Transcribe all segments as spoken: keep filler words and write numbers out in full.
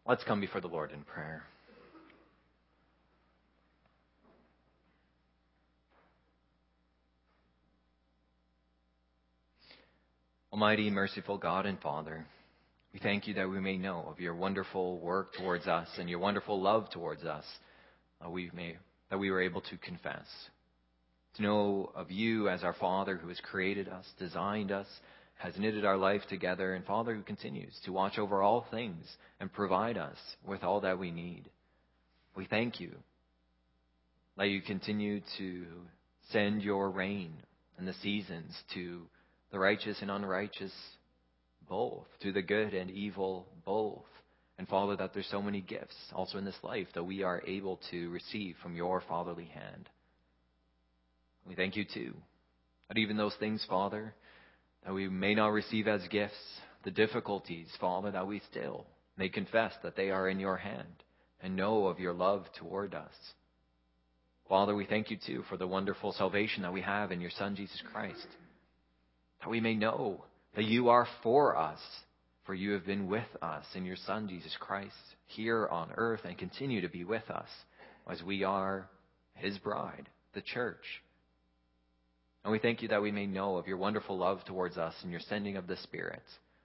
Let's come before the Lord in prayer. Almighty, merciful God and Father, we thank you that we may know of your wonderful work towards us and your wonderful love towards us. Uh, we may, that we were able to confess. To know of you as our Father who has created us, designed us, has knitted our life together, and Father who continues to watch over all things and provide us with all that we need. We thank you that you continue to send your rain and the seasons to the righteous and unrighteous both, to the good and evil both. And Father, that there's so many gifts also in this life that we are able to receive from your fatherly hand. We thank you too, that even those things, Father, that we may not receive as gifts, the difficulties, Father, that we still may confess that they are in your hand and know of your love toward us. Father, we thank you too for the wonderful salvation that we have in your Son, Jesus Christ, that we may know that you are for us, for you have been with us in your Son, Jesus Christ, here on earth and continue to be with us as we are his bride, the church. And we thank you that we may know of your wonderful love towards us and your sending of the Spirit,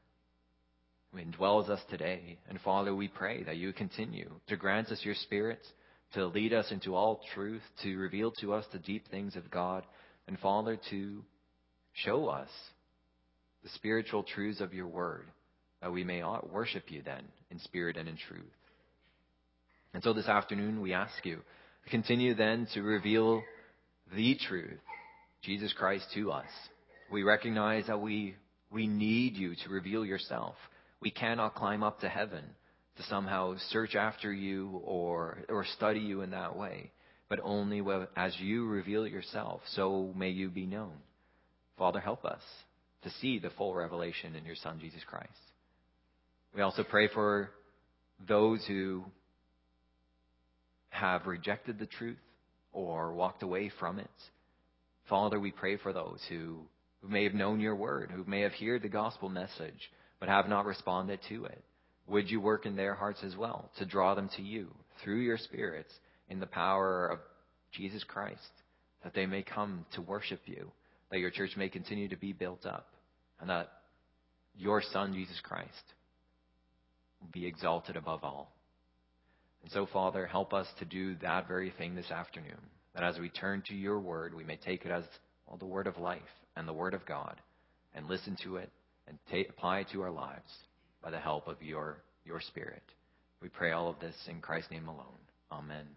who indwells us today. And Father, we pray that you continue to grant us your Spirit, to lead us into all truth, to reveal to us the deep things of God, and Father, to show us the spiritual truths of your word, that we may worship you then in spirit and in truth. And so this afternoon we ask you to continue then to reveal the truth, Jesus Christ, to us. We recognize that we we need you to reveal yourself. We cannot climb up to heaven to somehow search after you or or study you in that way, but only as you reveal yourself, so may you be known. Father, help us to see the full revelation in your Son, Jesus Christ. We also pray for those who have rejected the truth or walked away from it. Father, we pray for those who, who may have known your word, who may have heard the gospel message, but have not responded to it. Would you work in their hearts as well to draw them to you through your spirits in the power of Jesus Christ, that they may come to worship you, that your church may continue to be built up, and that your Son, Jesus Christ, will be exalted above all. And so, Father, help us to do that very thing this afternoon, that as we turn to your word, we may take it as well, the word of life and the word of God, and listen to it and ta- apply it to our lives by the help of your, your Spirit. We pray all of this in Christ's name alone. Amen.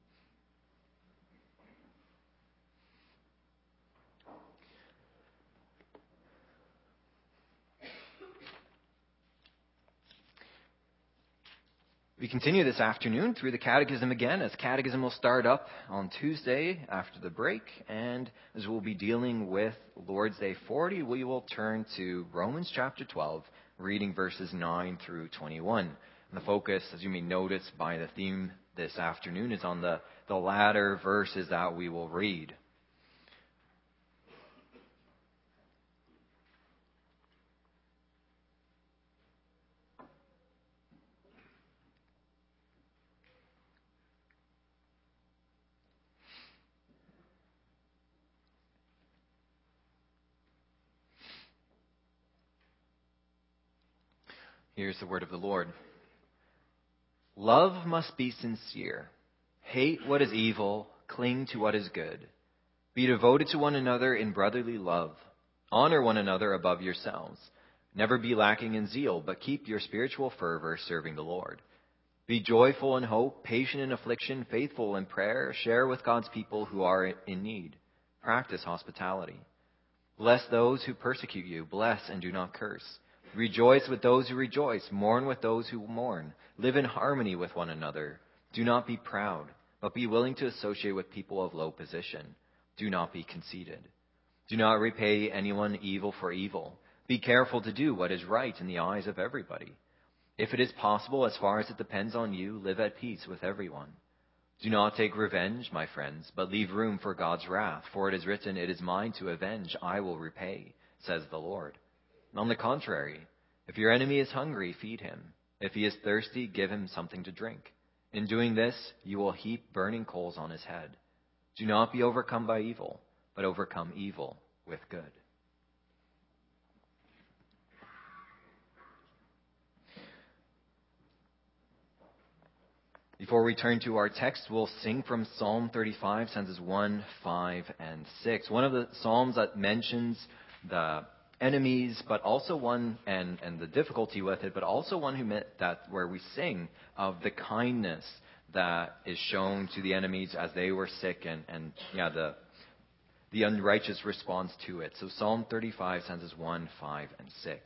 We continue this afternoon through the Catechism again, as Catechism will start up on Tuesday after the break. And as we'll be dealing with Lord's Day forty, we will turn to Romans chapter twelve, reading verses nine through twenty-one. And the focus, as you may notice by the theme this afternoon, is on the, the latter verses that we will read. Here's the word of the Lord. Love must be sincere. Hate what is evil. Cling to what is good. Be devoted to one another in brotherly love. Honor one another above yourselves. Never be lacking in zeal, but keep your spiritual fervor serving the Lord. Be joyful in hope, patient in affliction, faithful in prayer. Share with God's people who are in need. Practice hospitality. Bless those who persecute you. Bless and do not curse. Rejoice with those who rejoice. Mourn with those who mourn. Live in harmony with one another. Do not be proud, but be willing to associate with people of low position. Do not be conceited. Do not repay anyone evil for evil. Be careful to do what is right in the eyes of everybody. If it is possible, as far as it depends on you, live at peace with everyone. Do not take revenge, my friends, but leave room for God's wrath. For it is written, "It is mine to avenge, I will repay," says the Lord. On the contrary, if your enemy is hungry, feed him. If he is thirsty, give him something to drink. In doing this, you will heap burning coals on his head. Do not be overcome by evil, but overcome evil with good. Before we turn to our text, we'll sing from Psalm thirty-five, stanzas one, five, and six. One of the psalms that mentions the enemies, but also one, and, and the difficulty with it, but also one who meant that where we sing of the kindness that is shown to the enemies as they were sick, and, and yeah, the the unrighteous response to it. So Psalm thirty-five, stanzas one, five, and six.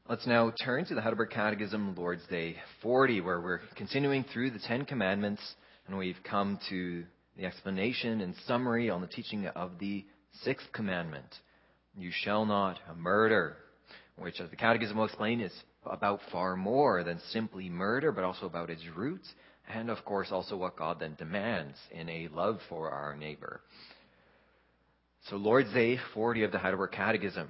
Let's now turn to the Heidelberg Catechism, Lord's Day forty, where we're continuing through the Ten Commandments, and we've come to the explanation and summary on the teaching of the sixth commandment. You shall not murder, which, as the Catechism will explain, is about far more than simply murder, but also about its roots, and of course also what God then demands in a love for our neighbor. So Lord's Day forty of the Heidelberg Catechism.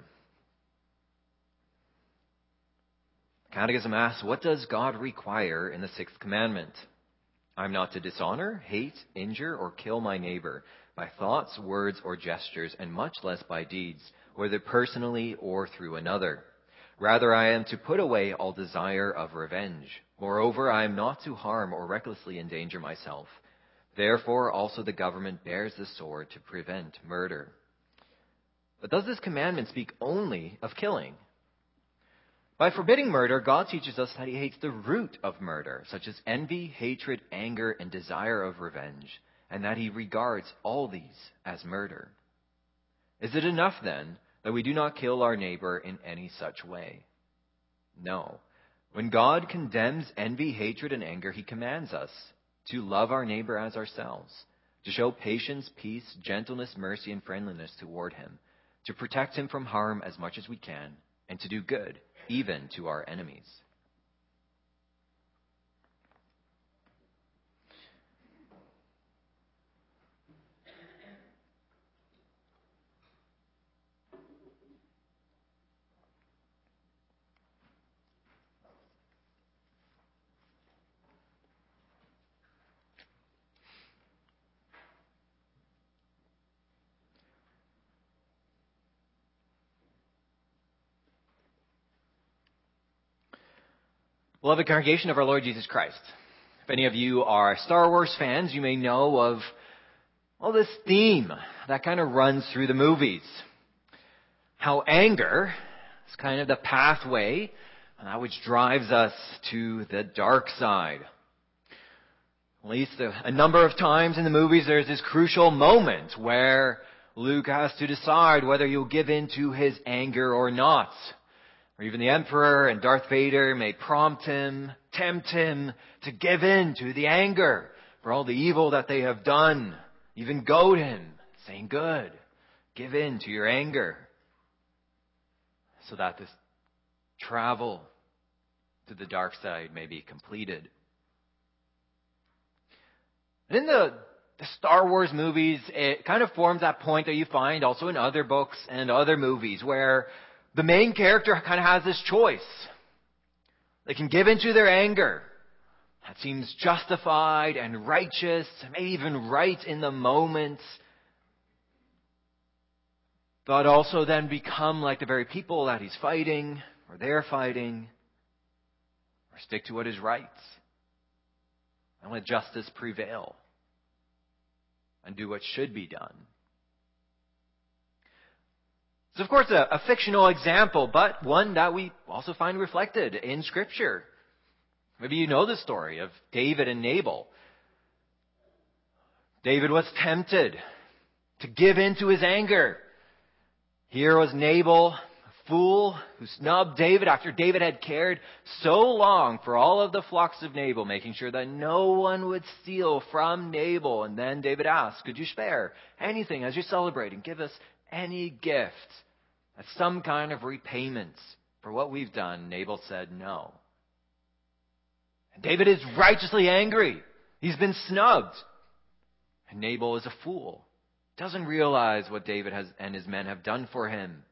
Catechism asks, what does God require in the sixth commandment? I'm not to dishonor, hate, injure, or kill my neighbor by thoughts, words, or gestures, and much less by deeds, whether personally or through another. Rather, I am to put away all desire of revenge. Moreover, I am not to harm or recklessly endanger myself. Therefore, also the government bears the sword to prevent murder. But does this commandment speak only of killing? By forbidding murder, God teaches us that he hates the root of murder, such as envy, hatred, anger, and desire of revenge, and that he regards all these as murder. Is it enough, then, that we do not kill our neighbor in any such way? No. When God condemns envy, hatred, and anger, he commands us to love our neighbor as ourselves, to show patience, peace, gentleness, mercy, and friendliness toward him, to protect him from harm as much as we can, and to do good, even to our enemies. Beloved congregation of our Lord Jesus Christ, if any of you are Star Wars fans, you may know of, well, this theme that kind of runs through the movies. How anger is kind of the pathway uh, which drives us to the dark side. At least a, a number of times in the movies there's this crucial moment where Luke has to decide whether he'll give in to his anger or not. Or even the Emperor and Darth Vader may prompt him, tempt him to give in to the anger for all the evil that they have done. Even goad him, saying, good, give in to your anger. So that this travel to the dark side may be completed. And in the, the Star Wars movies, it kind of forms that point that you find also in other books and other movies where the main character kind of has this choice. They can give into their anger. That seems justified and righteous, maybe even right in the moment. But also then become like the very people that he's fighting, or they're fighting, or stick to what is right. And let justice prevail. And do what should be done. It's, of course, a, a fictional example, but one that we also find reflected in Scripture. Maybe you know the story of David and Nabal. David was tempted to give in to his anger. Here was Nabal, a fool, who snubbed David after David had cared so long for all of the flocks of Nabal, making sure that no one would steal from Nabal. And then David asked, could you spare anything as you're celebrating? Give us any gift as some kind of repayment for what we've done. Nabal said no. And David is righteously angry. He's been snubbed. And Nabal is a fool. Doesn't realize what David has and his men have done for him.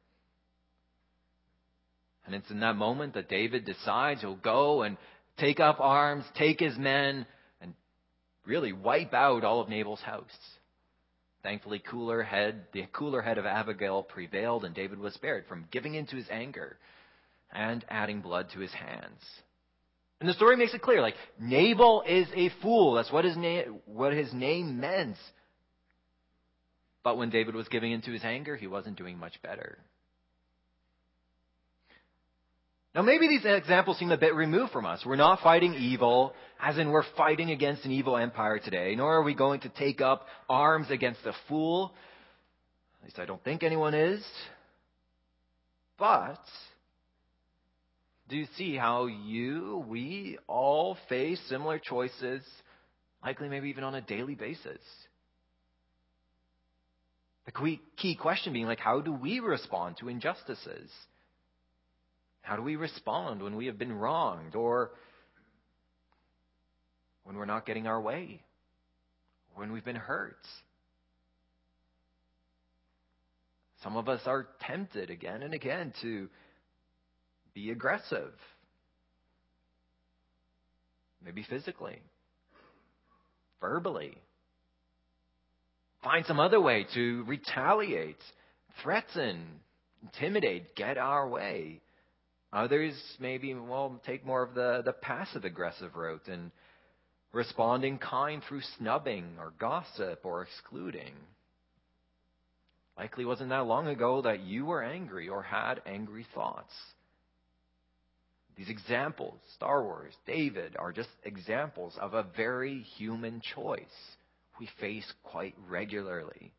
And it's in that moment that David decides he'll go and take up arms, take his men, and really wipe out all of Nabal's house. Thankfully, cooler head, the cooler head of Abigail prevailed, and David was spared from giving in to his anger and adding blood to his hands. And the story makes it clear, like, Nabal is a fool. That's what his name, what his name meant. But when David was giving in to his anger, he wasn't doing much better. Now, maybe these examples seem a bit removed from us. We're not fighting evil, as in we're fighting against an evil empire today, nor are we going to take up arms against a fool. At least I don't think anyone is. But do see how you, we all face similar choices, likely maybe even on a daily basis. The key question being, like, how do we respond to injustices? How do we respond when we have been wronged or when we're not getting our way? When we've been hurt? Some of us are tempted again and again to be aggressive. Maybe physically, verbally. Find some other way to retaliate, threaten, intimidate, get our way. Others maybe, well, take more of the, the passive-aggressive route and responding kind through snubbing or gossip or excluding. Likely wasn't that long ago that you were angry or had angry thoughts. These examples, Star Wars, David, are just examples of a very human choice we face quite regularly.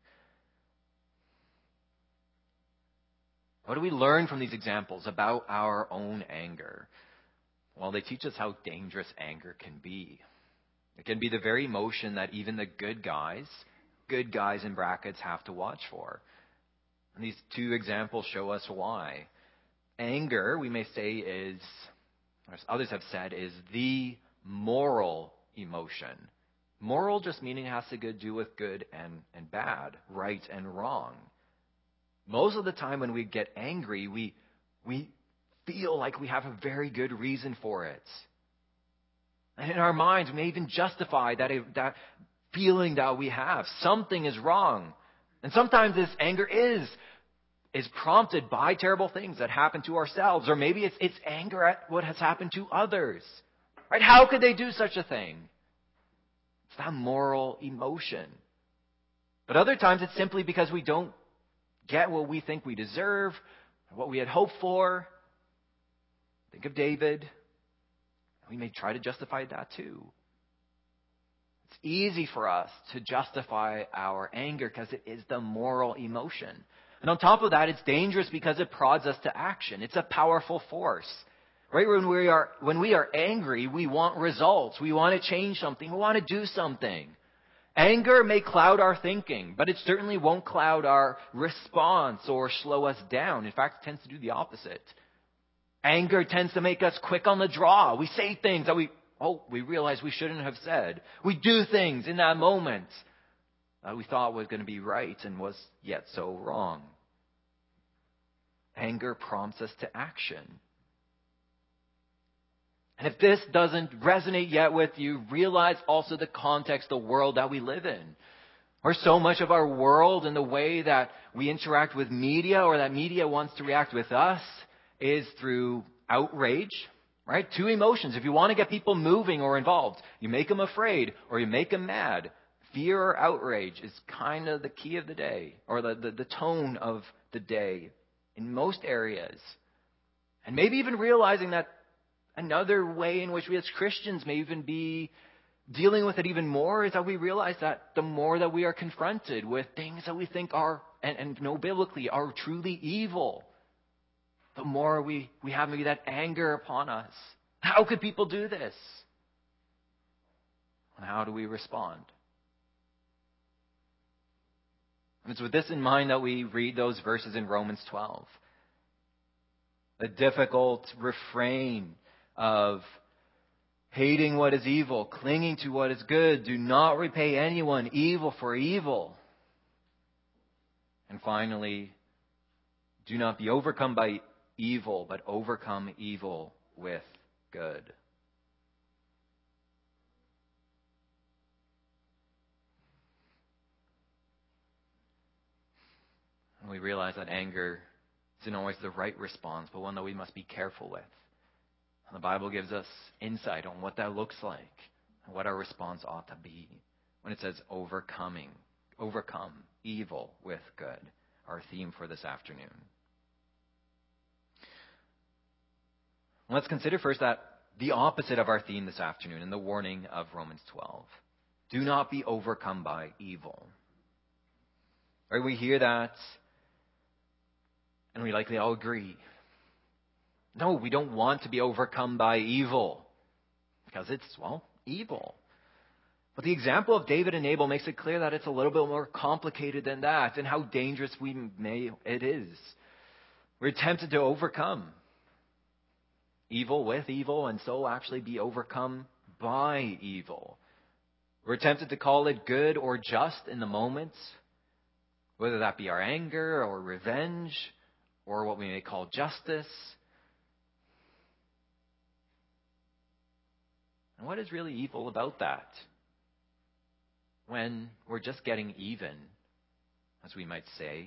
What do we learn from these examples about our own anger? Well, they teach us how dangerous anger can be. It can be the very emotion that even the good guys, good guys in brackets, have to watch for. And these two examples show us why. Anger, we may say, is, or as others have said, is the moral emotion. Moral just meaning it has to do with good and, and bad, right and wrong. Most of the time when we get angry, we, we feel like we have a very good reason for it. And in our minds, we may even justify that, that feeling that we have. Something is wrong. And sometimes this anger is, is prompted by terrible things that happen to ourselves. Or maybe it's, it's anger at what has happened to others. Right? How could they do such a thing? It's that moral emotion. But other times it's simply because we don't get what we think we deserve, what we had hoped for. Think of David. We may try to justify that too. It's easy for us to justify our anger because it is the moral emotion. And on top of that, it's dangerous because it prods us to action. It's a powerful force. Right? When we are, when we are angry, we want results. We want to change something. We want to do something. Anger may cloud our thinking, but it certainly won't cloud our response or slow us down. In fact, it tends to do the opposite. Anger tends to make us quick on the draw. We say things that we, oh, we realize we shouldn't have said. We do things in that moment that we thought was going to be right and was yet so wrong. Anger prompts us to action. And if this doesn't resonate yet with you, realize also the context, the world that we live in. Where so much of our world and the way that we interact with media or that media wants to react with us is through outrage, right? Two emotions. If you want to get people moving or involved, you make them afraid or you make them mad. Fear or outrage is kind of the key of the day or the, the, the tone of the day in most areas. And maybe even realizing that another way in which we as Christians may even be dealing with it even more is that we realize that the more that we are confronted with things that we think are, and, and know biblically, are truly evil, the more we, we have maybe that anger upon us. How could people do this? And how do we respond? And it's with this in mind that we read those verses in Romans twelve. The difficult refrain of hating what is evil, clinging to what is good. Do not repay anyone evil for evil. And finally, do not be overcome by evil, but overcome evil with good. And we realize that anger isn't always the right response, but one that we must be careful with. And the Bible gives us insight on what that looks like and what our response ought to be when it says overcoming, overcome evil with good, our theme for this afternoon. Let's consider first that the opposite of our theme this afternoon in the warning of Romans twelve. Do not be overcome by evil. Right, we hear that and we likely all agree. No, we don't want to be overcome by evil because it's, well, evil. But the example of David and Abel makes it clear that it's a little bit more complicated than that and how dangerous we may it is. We're tempted to overcome evil with evil and so actually be overcome by evil. We're tempted to call it good or just in the moment, whether that be our anger or revenge or what we may call justice. And what is really evil about that? When we're just getting even, as we might say.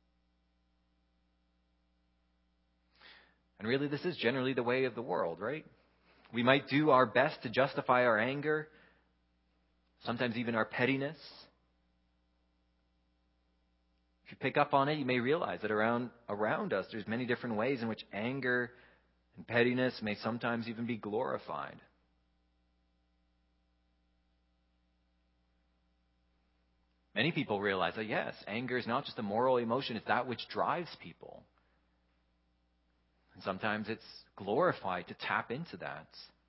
And really, this is generally the way of the world, right? We might do our best to justify our anger, sometimes even our pettiness. If you pick up on it, you may realize that around, around us, there's many different ways in which anger and pettiness may sometimes even be glorified. Many people realize that, yes, anger is not just a moral emotion, it's that which drives people. And sometimes it's glorified to tap into that.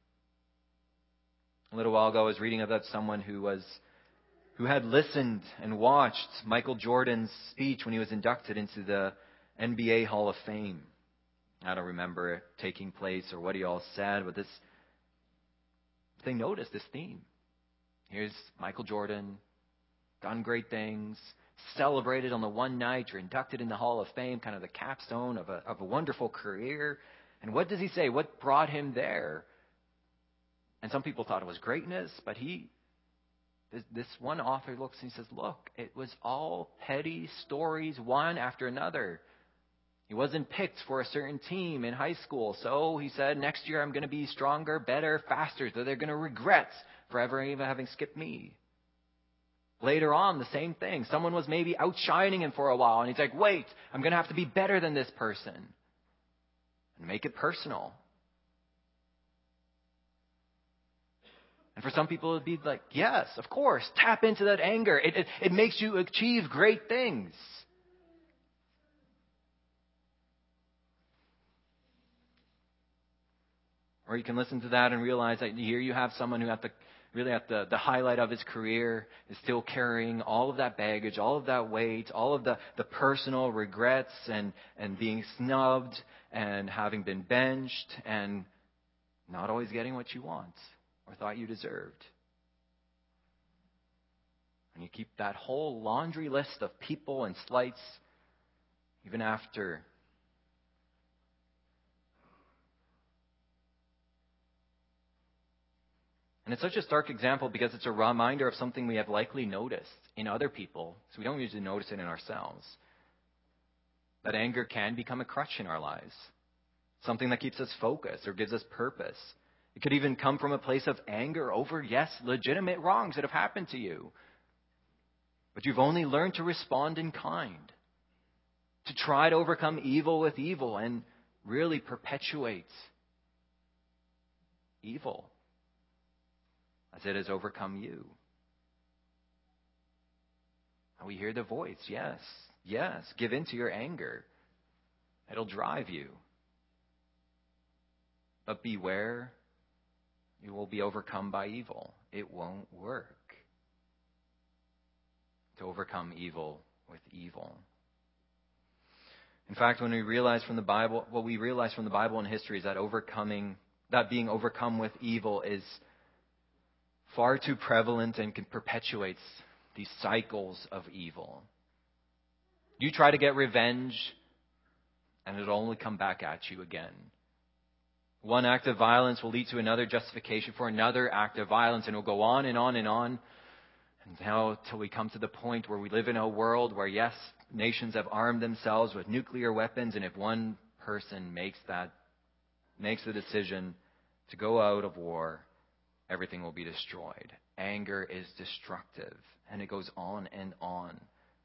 A little while ago, I was reading about someone who was who had listened and watched Michael Jordan's speech when he was inducted into the N B A Hall of Fame. I don't remember it taking place or what he all said, but this they noticed this theme. Here's Michael Jordan, done great things, celebrated on the one night, you're inducted in the Hall of Fame, kind of the capstone of a, of a wonderful career. And what does he say? What brought him there? And some people thought it was greatness, but he, this, this one author looks and he says, look, it was all petty stories, one after another. He wasn't picked for a certain team in high school, so he said, next year I'm going to be stronger, better, faster, so they're going to regret forever even having skipped me. Later on, the same thing. Someone was maybe outshining him for a while, and he's like, wait, I'm going to have to be better than this person. And make it personal. And for some people, it would be like, yes, of course, tap into that anger. It, it, it makes you achieve great things. Or you can listen to that and realize that here you have someone who at the really at the, the highlight of his career is still carrying all of that baggage, all of that weight, all of the, the personal regrets and, and being snubbed and having been benched and not always getting what you want or thought you deserved. And you keep that whole laundry list of people and slights even after And it's such a stark example because it's a reminder of something we have likely noticed in other people, so we don't usually notice it in ourselves. That anger can become a crutch in our lives, something that keeps us focused or gives us purpose. It could even come from a place of anger over, yes, legitimate wrongs that have happened to you. But you've only learned to respond in kind, to try to overcome evil with evil and really perpetuate evil as it has overcome you. And we hear the voice, yes, yes, give in to your anger. It'll drive you. But beware, you will be overcome by evil. It won't work to overcome evil with evil. In fact, when we realize from the Bible, what we realize from the Bible and history is that overcoming, that being overcome with evil is far too prevalent and can perpetuate these cycles of evil. You try to get revenge, and it'll only come back at you again. One act of violence will lead to another justification for another act of violence, and it'll go on and on and on. And now till we come to the point where we live in a world where, yes, nations have armed themselves with nuclear weapons, and if one person makes that, makes the decision to go out of war, everything will be destroyed. Anger is destructive, and it goes on and on.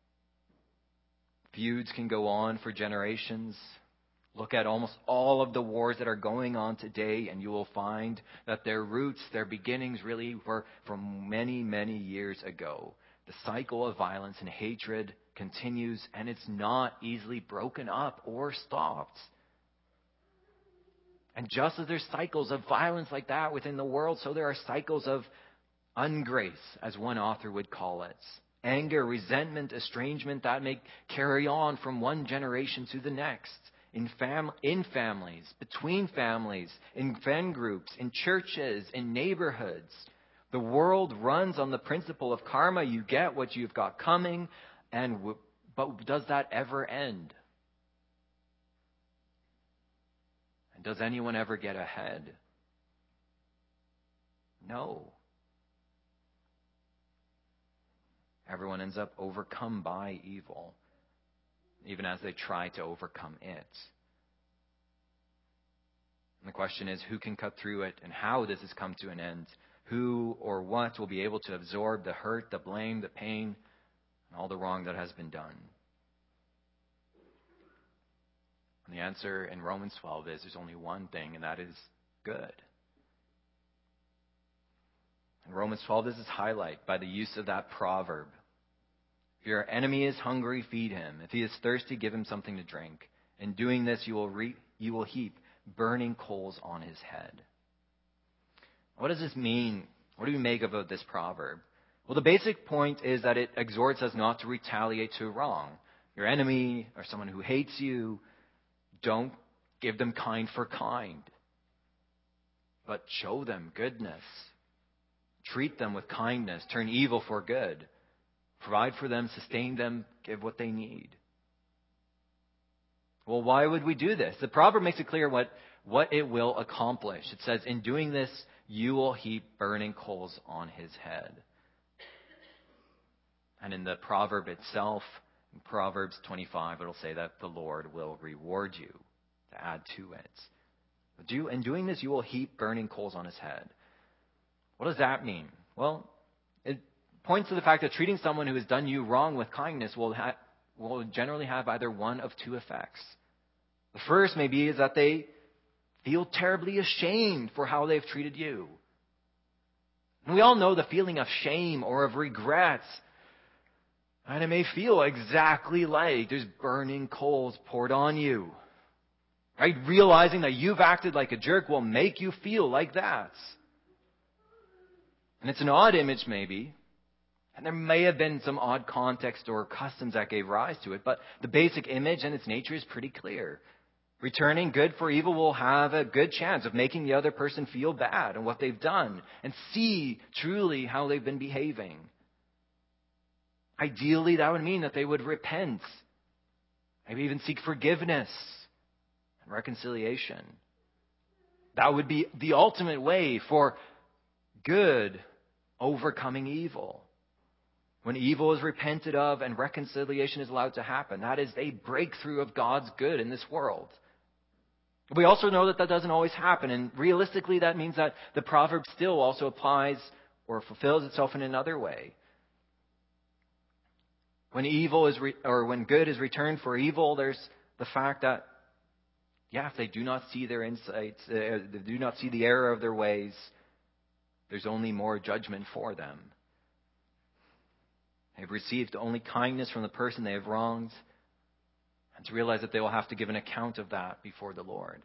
Feuds can go on for generations. Look at almost all of the wars that are going on today, and you will find that their roots, their beginnings really were from many, many years ago. The cycle of violence and hatred continues, and it's not easily broken up or stopped. And just as there's cycles of violence like that within the world, so there are cycles of ungrace, as one author would call it. Anger, resentment, estrangement that may carry on from one generation to the next. In, fam- in families, between families, in friend groups, in churches, in neighborhoods. The world runs on the principle of karma. You get what you've got coming, and w- but does that ever end? And does anyone ever get ahead? No. Everyone ends up overcome by evil, even as they try to overcome it. And the question is, who can cut through it, and how does this come to an end? Who or what will be able to absorb the hurt, the blame, the pain, and all the wrong that has been done? And the answer in Romans twelve is there's only one thing, and that is good. In Romans twelve, this is highlighted by the use of that proverb. If your enemy is hungry, feed him. If he is thirsty, give him something to drink. In doing this, you will re- you will heap burning coals on his head. What does this mean? What do we make of this proverb? Well, the basic point is that it exhorts us not to retaliate to wrong. Your enemy or someone who hates you, don't give them kind for kind, but show them goodness. Treat them with kindness. Turn evil for good. Provide for them, sustain them, give what they need. Well, why would we do this? The proverb makes it clear what, what it will accomplish. It says, in doing this, you will heap burning coals on his head. And in the proverb itself, in Proverbs twenty-five, it'll say that the Lord will reward you, to add to it. Do, in doing this, you will heap burning coals on his head. What does that mean? Well, it points to the fact that treating someone who has done you wrong with kindness will, ha- will generally have either one of two effects. The first may be is that they feel terribly ashamed for how they've treated you. And we all know the feeling of shame or of regret. And it may feel exactly like there's burning coals poured on you. Right? Realizing that you've acted like a jerk will make you feel like that. And it's an odd image maybe. And there may have been some odd context or customs that gave rise to it. But the basic image and its nature is pretty clear. Returning good for evil will have a good chance of making the other person feel bad and what they've done. And see truly how they've been behaving. Ideally, that would mean that they would repent. Maybe even seek forgiveness and reconciliation. That would be the ultimate way for good overcoming evil. When evil is repented of and reconciliation is allowed to happen, that is a breakthrough of God's good in this world. We also know that that doesn't always happen, and realistically that means that the proverb still also applies or fulfills itself in another way. When evil is re- or when good is returned for evil, there's the fact that, yeah, if they do not see their insights, uh, they do not see the error of their ways, there's only more judgment for them. They've received only kindness from the person they have wronged, and to realize that they will have to give an account of that before the Lord.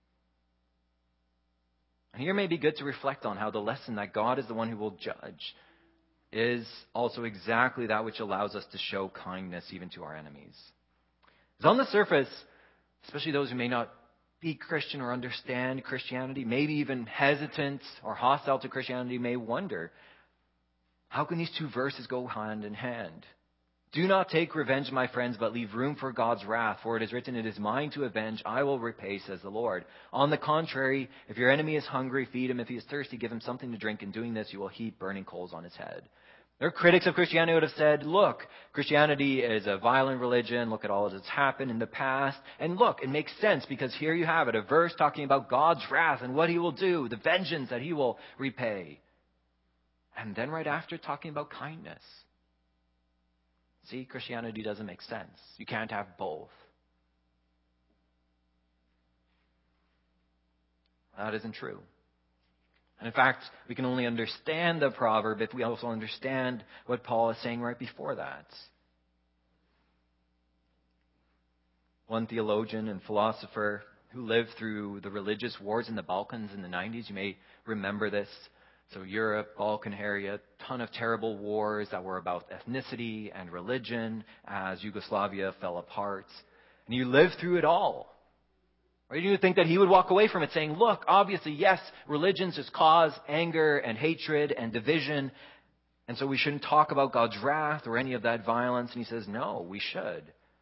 And here may be good to reflect on how the lesson that God is the one who will judge is also exactly that which allows us to show kindness even to our enemies. Because on the surface, especially those who may not be Christian or understand Christianity, maybe even hesitant or hostile to Christianity, may wonder, how can these two verses go hand in hand? Do not take revenge, my friends, but leave room for God's wrath. For it is written, it is mine to avenge, I will repay, says the Lord. On the contrary, if your enemy is hungry, feed him. If he is thirsty, give him something to drink. In doing this, you will heap burning coals on his head. There are critics of Christianity who would have said, look, Christianity is a violent religion. Look at all that's happened in the past. And look, it makes sense because here you have it, a verse talking about God's wrath and what he will do, the vengeance that he will repay. And then right after, talking about kindness. See, Christianity doesn't make sense. You can't have both. That isn't true. And in fact, we can only understand the proverb if we also understand what Paul is saying right before that. One theologian and philosopher who lived through the religious wars in the Balkans in the nineties. You may remember this. So Europe, Balkan area, ton of terrible wars that were about ethnicity and religion as Yugoslavia fell apart. And you lived through it all. Or do you think that he would walk away from it saying, look, obviously, yes, religions just cause anger and hatred and division, and so we shouldn't talk about God's wrath or any of that violence. And he says, no, we should.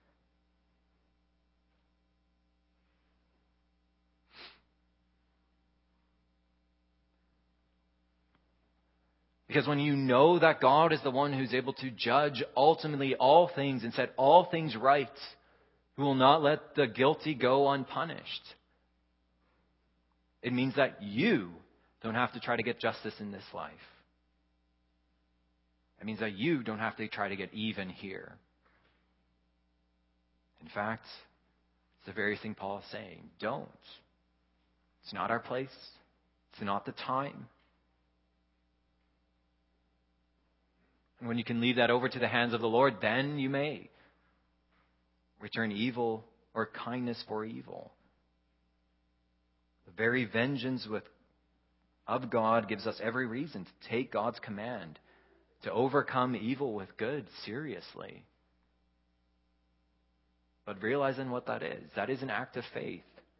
Because when you know that God is the one who's able to judge ultimately all things and set all things right, who will not let the guilty go unpunished, it means that you don't have to try to get justice in this life. It means that you don't have to try to get even here. In fact, it's the very thing Paul is saying. Don't. It's not our place. It's not the time. And when you can leave that over to the hands of the Lord, then you may return evil or kindness for evil. The very vengeance with, of God gives us every reason to take God's command, to overcome evil with good seriously. But realizing what that is, that is an act of faith.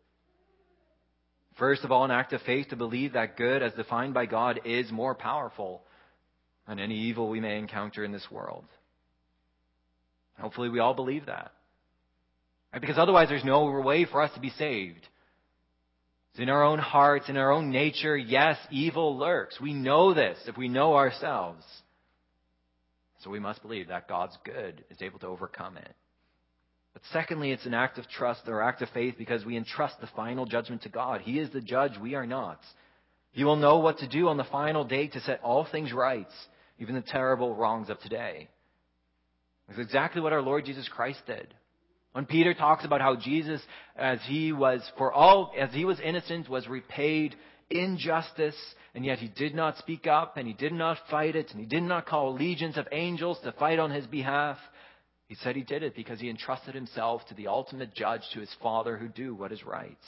First of all, an act of faith to believe that good as defined by God is more powerful than any evil we may encounter in this world. Hopefully we all believe that. Right? Because otherwise there's no way for us to be saved. It's in our own hearts, in our own nature, yes, evil lurks. We know this if we know ourselves. So we must believe that God's good is able to overcome it. But secondly, it's an act of trust or act of faith because we entrust the final judgment to God. He is the judge, we are not. He will know what to do on the final day to set all things right, even the terrible wrongs of today. It's exactly what our Lord Jesus Christ did. When Peter talks about how Jesus, as he was for all, as he was innocent, was repaid injustice, and yet he did not speak up, and he did not fight it, and he did not call legions of angels to fight on his behalf. He said he did it because he entrusted himself to the ultimate judge, to his Father who do what is right.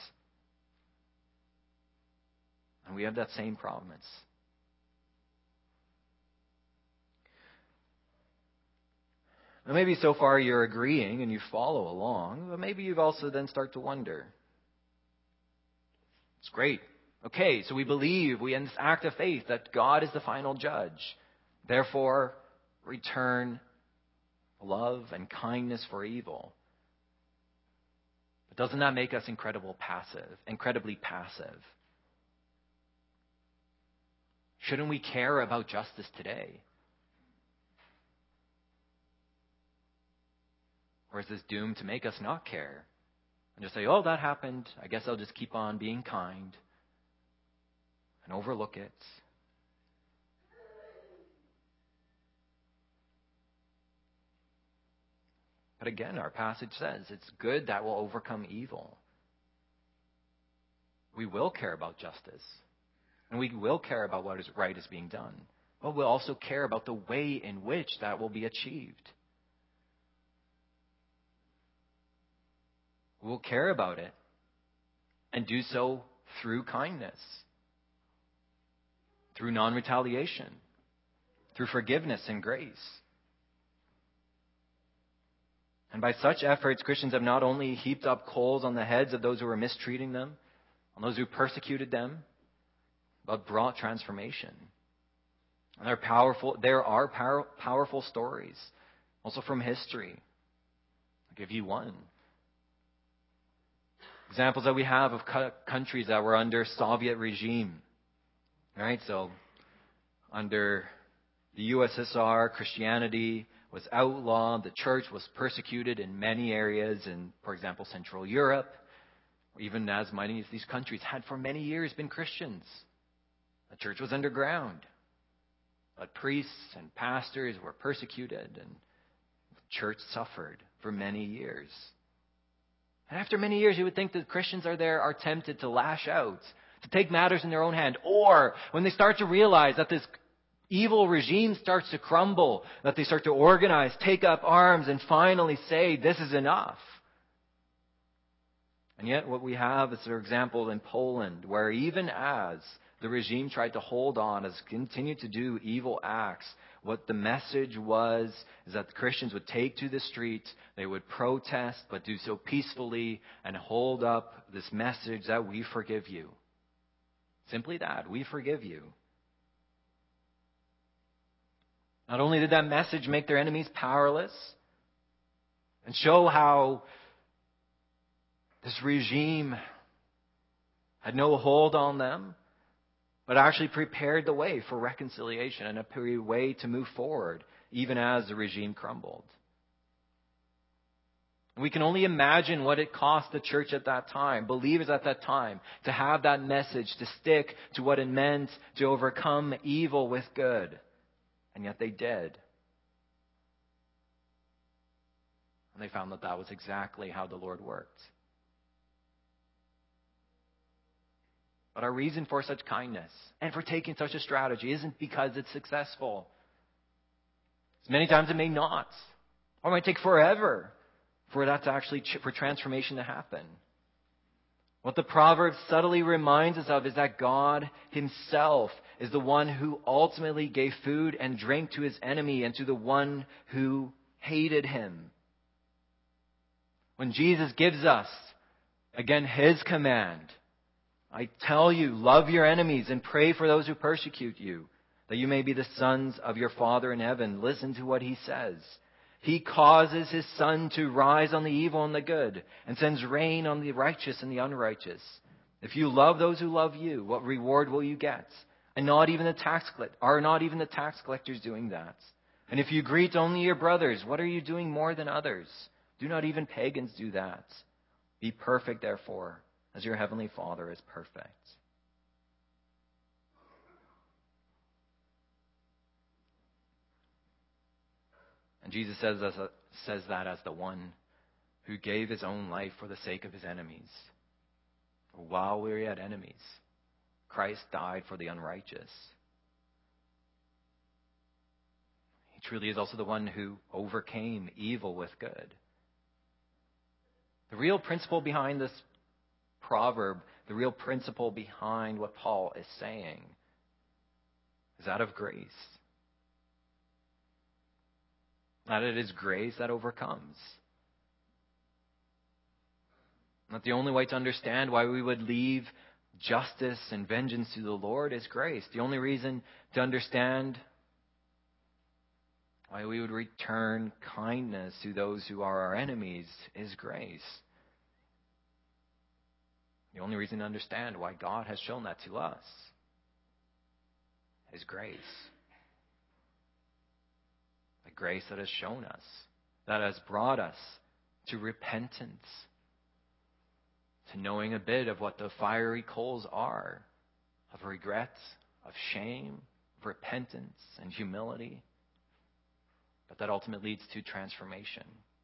And we have that same promise. Now maybe so far you're agreeing and you follow along, but maybe you've also then start to wonder. It's great. Okay, so we believe, we in this act of faith, that God is the final judge. Therefore, return love and kindness for evil. But doesn't that make us incredible passive, incredibly passive? Shouldn't we care about justice today? Or is this doomed to make us not care? And just say, oh, that happened. I guess I'll just keep on being kind. And overlook it. But again, our passage says it's good that will overcome evil. We will care about justice. And we will care about what is right is being done. But we'll also care about the way in which that will be achieved. We'll care about it and do so through kindness, through non-retaliation, through forgiveness and grace. And by such efforts, Christians have not only heaped up coals on the heads of those who were mistreating them, on those who persecuted them, but brought transformation. And there are powerful, there are power, powerful stories, also from history. I'll give you one. Examples that we have of countries that were under Soviet regime. Right? So, under the U S S R, Christianity was outlawed. The church was persecuted in many areas in, for example, Central Europe. Even as many of these countries had for many years been Christians. The church was underground. But priests and pastors were persecuted, and the church suffered for many years. And after many years, you would think that Christians are there are tempted to lash out, to take matters in their own hand. Or when they start to realize that this evil regime starts to crumble, that they start to organize, take up arms, and finally say, this is enough. And yet what we have is, for example, in Poland, where even as the regime tried to hold on, as continued to do evil acts, what the message was is that the Christians would take to the streets, they would protest, but do so peacefully, and hold up this message that we forgive you. Simply that, we forgive you. Not only did that message make their enemies powerless and show how this regime had no hold on them, but actually prepared the way for reconciliation and a way to move forward, even as the regime crumbled. We can only imagine what it cost the church at that time, believers at that time, to have that message, to stick to what it meant to overcome evil with good. And yet they did. And they found that that was exactly how the Lord worked. But our reason for such kindness and for taking such a strategy isn't because it's successful. Many times it may not. Or it might take forever for that to actually, for transformation to happen. What the proverb subtly reminds us of is that God himself is the one who ultimately gave food and drink to his enemy and to the one who hated him. When Jesus gives us, again, his command, I tell you, love your enemies and pray for those who persecute you, that you may be the sons of your Father in heaven. Listen to what he says. He causes his sun to rise on the evil and the good, and sends rain on the righteous and the unrighteous. If you love those who love you, what reward will you get? And not even the tax are not even the tax collectors doing that? And if you greet only your brothers, what are you doing more than others? Do not even pagans do that? Be perfect, therefore, as your heavenly Father is perfect. And Jesus says, says that as the one who gave his own life for the sake of his enemies. While we were yet enemies, Christ died for the unrighteous. He truly is also the one who overcame evil with good. The real principle behind this proverb, the real principle behind what Paul is saying, is that of grace. That it is grace that overcomes. That the only way to understand why we would leave justice and vengeance to the Lord is grace. The only reason to understand why we would return kindness to those who are our enemies is grace. The only reason to understand why God has shown that to us is grace. The grace that has shown us, that has brought us to repentance, to knowing a bit of what the fiery coals are, of regret, of shame, of repentance and humility, but that ultimately leads to transformation.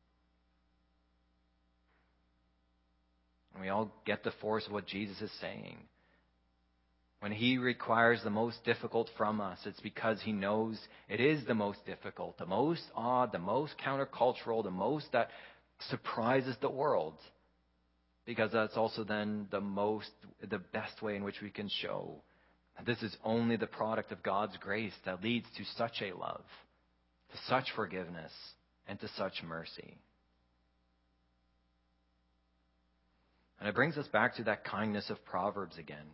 And we all get the force of what Jesus is saying. When he requires the most difficult from us, it's because he knows it is the most difficult, the most odd, the most countercultural, the most that surprises the world. Because that's also then the most, the best way in which we can show that this is only the product of God's grace that leads to such a love, to such forgiveness, and to such mercy. And it brings us back to that kindness of Proverbs again.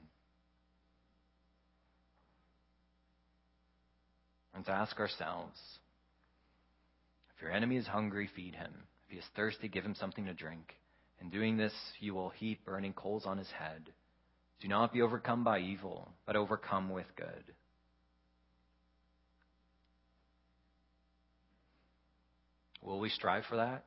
And to ask ourselves, if your enemy is hungry, feed him. If he is thirsty, give him something to drink. In doing this, you will heap burning coals on his head. Do not be overcome by evil, but overcome with good. Will we strive for that?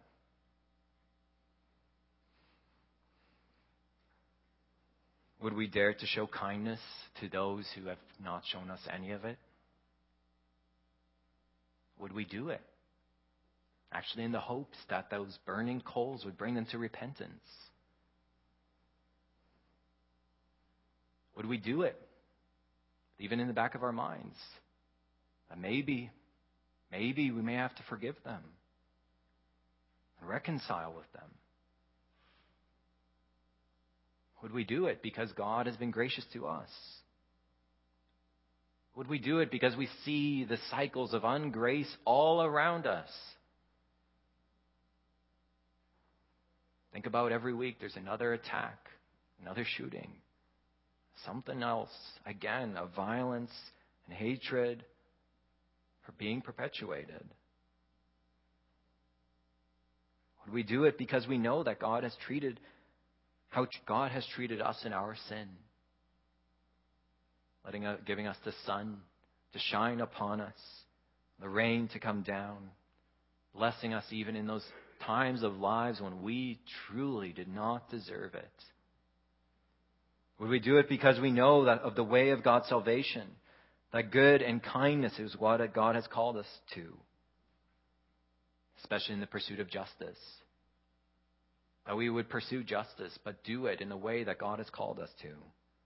Would we dare to show kindness to those who have not shown us any of it? Would we do it? Actually, in the hopes that those burning coals would bring them to repentance. Would we do it? Even in the back of our minds. That maybe, maybe we may have to forgive them. And reconcile with them. Would we do it because God has been gracious to us? Would we do it because we see the cycles of ungrace all around us? Think about every week there's another attack, another shooting, something else, again, of violence and hatred are being perpetuated. Would we do it because we know that God has treated, how God has treated us in our sin? Letting us, giving us the sun to shine upon us, the rain to come down, blessing us even in those times of lives when we truly did not deserve it. Would we do it because we know that of the way of God's salvation, that good and kindness is what God has called us to, especially in the pursuit of justice? That we would pursue justice, but do it in the way that God has called us to.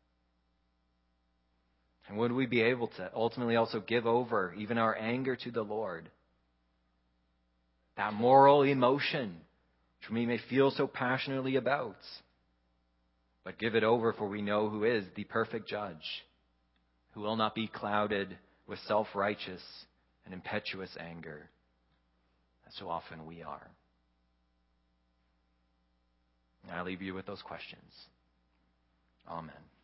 And would we be able to ultimately also give over even our anger to the Lord? That moral emotion, which we may feel so passionately about. But give it over, for we know who is the perfect judge, who will not be clouded with self-righteous and impetuous anger, as so often we are. And I leave you with those questions. Amen.